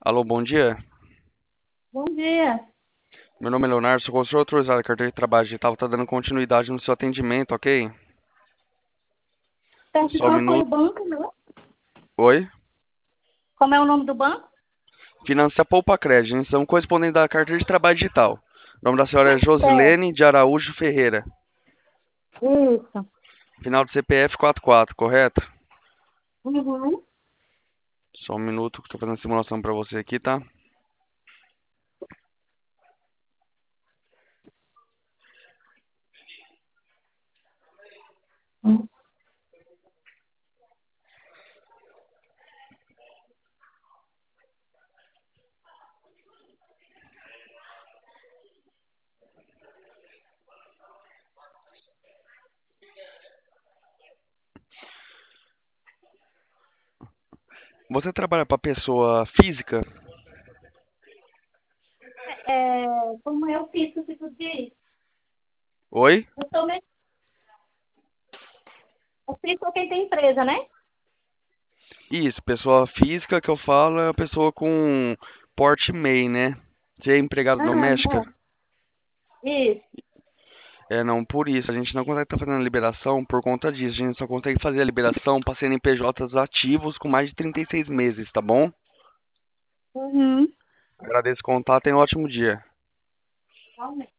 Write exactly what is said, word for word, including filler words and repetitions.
Alô, bom dia. Bom dia. Meu nome é Leonardo, sou consultor autorizado da carteira de trabalho digital. Tá dando continuidade no seu atendimento, ok? Pergunte Só um qual foi o minuto. banco, né? Oi? Como é o nome do banco? Financia Poupa Crédito, instituição correspondente da carteira de trabalho digital. O nome da senhora é Certo. Josilene de Araújo Ferreira. Isso. Final do C P F quarenta e quatro, correto? Uhum. Só um minuto que eu tô fazendo a simulação pra você aqui, tá? Você trabalha pra pessoa física? É, como eu fiz o que tu disse? Oi? Eu sou me... eu fiz com quem tem empresa, né? Isso, pessoa física que eu falo é a pessoa com porte MEI, né? Você é empregada doméstica? Aham, é. Isso. É, não, por isso. A gente não consegue estar fazendo a liberação por conta disso. A gente só consegue fazer a liberação para C N P Js ativos com mais de trinta e seis meses, tá bom? Uhum. Agradeço o contato e tenha um ótimo dia. Realmente.